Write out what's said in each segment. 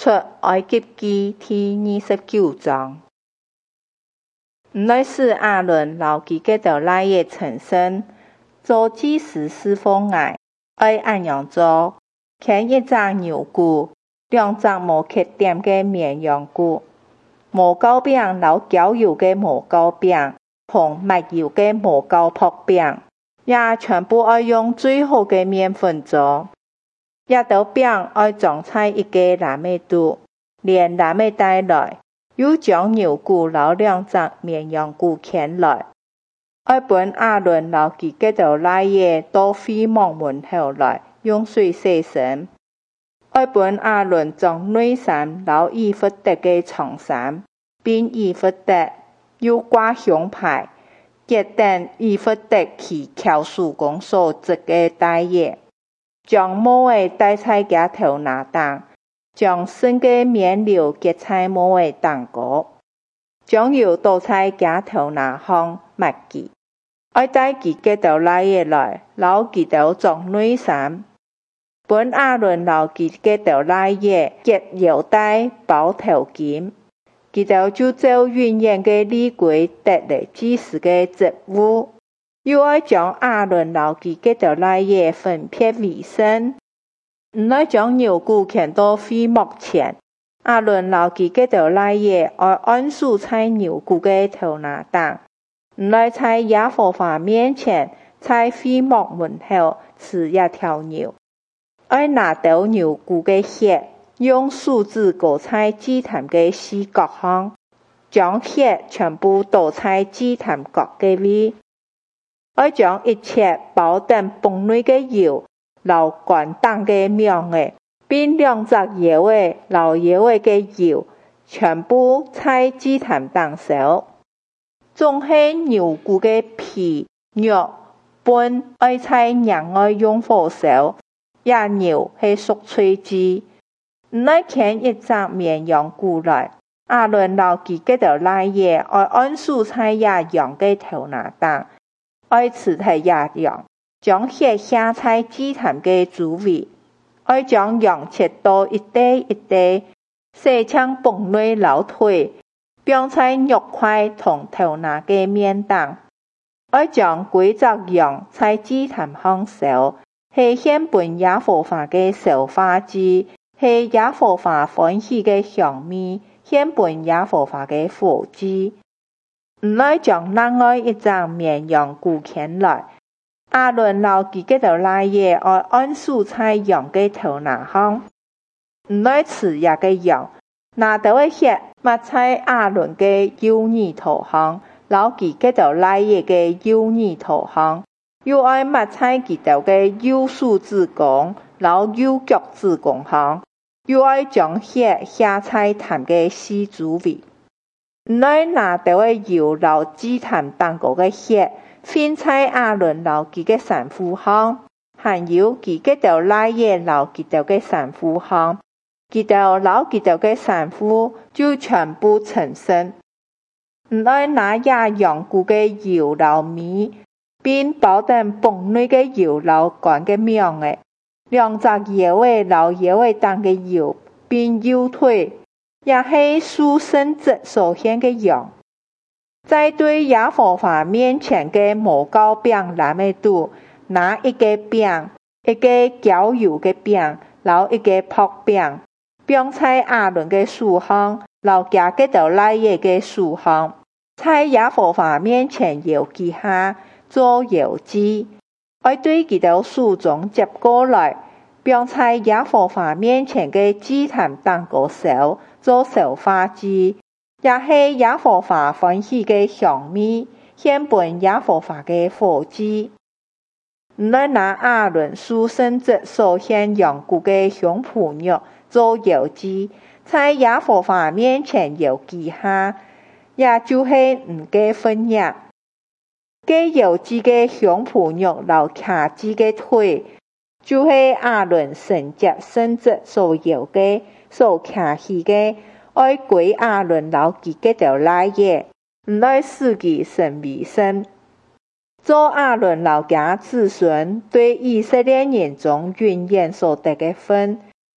出埃及記第29章。唔來是亞倫留佢嘅條拉嘅陳身，做祭司侍奉愛，愛按樣做，牽一隻牛骨，2隻無缺點嘅綿羊骨，無酵餅留焦油嘅無酵餅，同抹油嘅無酵泡餅，也全部愛用最好嘅麵粉做。一道餅愛裝在一個藍莓肚，連藍莓帶來，又將牛骨留2隻綿羊骨牽來，愛本亞倫留佢嘅條拉嘢到會幕門口來，用水洗身。愛本亞倫將內衫留以弗得嘅長衫，並以弗得又掛胸牌，結等以弗得去巧手工所織嘅帶嘢，將帽尾戴在佢頭拿當。將剩嘅麵料結在帽尾當高，將油倒在佢頭拿上抹記，愛帶佢嘅條拉嘢來，留佢條裝內衫。本亞倫留佢嘅條拉嘢結腰帶包頭巾，佢條就照永遠嘅禮規得嚟祭司嘅職務，又愛將亞倫留佢嘅條拉嘢分別為聖。唔來將牛骨牽到會幕前，亞倫留佢嘅條拉嘢愛按手在牛骨嘅頭拿當，唔來在耶和華面前，在會幕門口吃一條牛，愛拿到牛骨嘅血，用梳子膏在祭壇嘅四角上，將血全部倒在祭壇各個位，愛將一切包等崩內嘅油，留管當嘅苗嘅，並2隻野味留野味嘅油，全部在祭壇當燒。總係牛骨嘅皮、肉、本愛在營外用火燒，也牛係屬脆雞。唔來牽一隻綿羊骨來，亞倫留佢嘅條拉嘢，愛按手在野羊嘅頭拿當，愛吃喺野羊。將血下在祭壇嘅周圍，愛將羊切到一塊一塊，洗將崩內留腿，並在肉塊同頭拿嘅面當，愛將規隻羊在祭壇上燒，係獻本耶和華嘅燒化祭，係耶和華歡喜嘅香味，獻本耶和華嘅火祭。唔來將另外一隻綿羊骨牽來。亞倫留佢嘅條拉嘢愛按手在羊嘅頭拿上，唔來吃一個羊，拿到嘅血抹在亞倫嘅右耳頭上，留佢嘅條拉嘢嘅右耳頭上，又愛抹在佢條嘅右手指公，留右腳趾公上，又愛將血下在壇嘅四周圍，唔來拿到嘅油留祭壇當過嘅血。分在亞倫留佢嘅衫褲上，還有佢嘅條拉嘢留佢條嘅衫褲上，佢條留佢條嘅衫褲就全部成身。唔愛拿野羊骨嘅油留米，並包等崩內嘅油留乾嘅苗嘅，2隻野味留野味當嘅油，並右腿，也係屬聖職所獻嘅羊。在對耶和華面前嘅無酵餅藍莓肚，拿一個餅，一個焦油嘅餅，留一個泡餅，並在亞倫嘅手上，留佢嘅條拉嘢嘅手上，在耶和華面前搖記下，做搖祭，愛對佢條手中接過來，並在耶和華面前嘅祭壇當過燒，做燒化祭。也係耶和華歡喜嘅香味，獻本耶和華嘅火祭。唔來拿亞倫屬聖職所獻羊骨嘅胸脯肉做搖祭，在耶和華面前搖記下，也就係唔嘅分野。嘅搖祭嘅胸脯肉留卡子嘅腿，就係亞倫聖潔聖職所搖嘅，所卡起嘅。愛歸亞倫留佢嘅條拉嘢，唔來使佢成為聖。做亞倫留佢子孫對以色列人中永遠所得嘅分，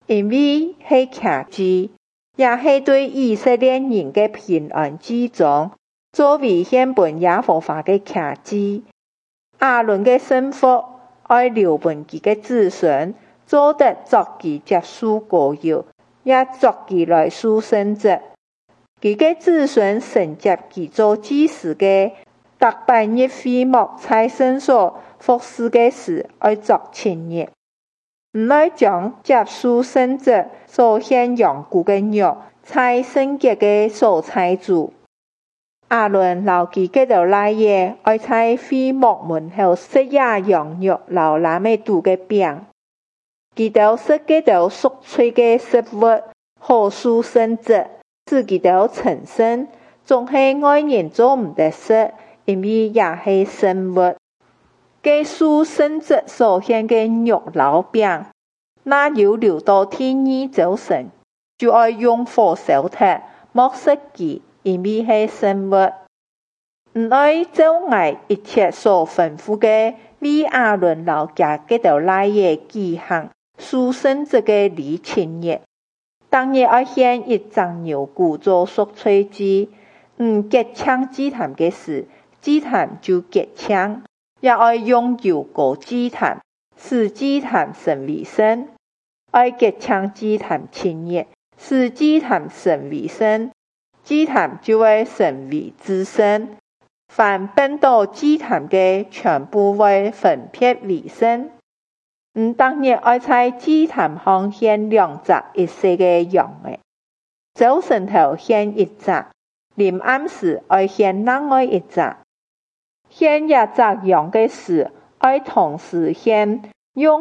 因为是骑机，也是对以色列人的平安之中，作为献本耶和华的骑机。亚伦的生活爱留本其的子孙，做得作其接受膏药，也作其来属圣者。其个子孙承接其做祭司的，特别日会幕在圣所服侍的事，爱作亲热。唔爱将接受圣者所献羊羔的肉，在圣洁的所在住。亚伦留其个条来耶，爱在会幕门口设下羊肉，留蓝莓肚的饼。其条设个条赎罪的食物，好属圣者，使其条成圣。总是外人做唔得食，因为也是圣物。给属圣者所献的肉老饼，那要留到天二早晨，就爱用火烧它，莫食其。因为是圣物，唔爱照我一切所吩咐嘅，为亚伦留下嗰條來嘅記行，屬聖者嘅禮親熱。當日愛獻一張牛骨做贖罪祭，結槍祭壇嘅事，祭壇就結槍，也愛用油膏祭壇，使祭壇成為聖。愛結槍祭壇親熱，使祭壇成為聖。祭壇就會成為至聖，凡奔到祭壇嘅，全部會分別為聖。當日愛在祭壇上獻兩隻一歲嘅羊嘅，早晨頭獻一隻，臨暗時愛獻另外一隻。獻一隻羊嘅時，愛同時獻用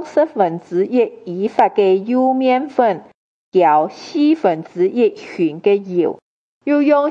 1/4以法嘅幼麵粉，攪1/4hin嘅油。又用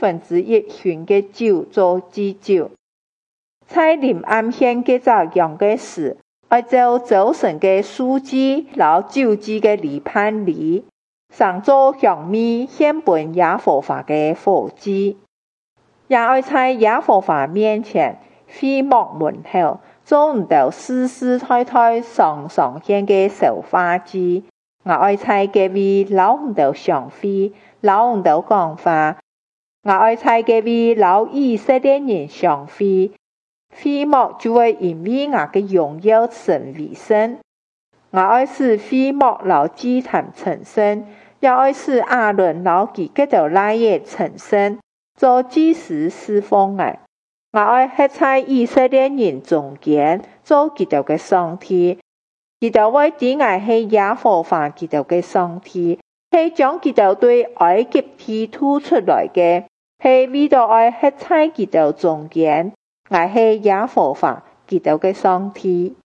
1/4hin嘅酒做祭酒。在臨暗獻嘅隻羊嘅時，愛照早晨嘅素祭和酒祭嘅禮判禮，上做香味獻本耶和華嘅火祭。也愛在耶和華面前，會幕門口，做唔到世世代代常常獻嘅燒花祭。我愛在嘅位留唔到上飛。留唔到講話，我愛在嘅位留以色列人上飛，會幕就會因為我嘅榮耀成為聖。我愛使會幕留祭壇成聖，也愛使亞倫留其嗰條來也成聖，做祭司侍奉我。我愛喺在以色列人中間做佢條嘅上帝，佢條會知我係耶和華佢條嘅上帝。是將佢條對埃及地吐出來嘅，是為到愛喺在佢條中間，我係耶和華佢條嘅上帝。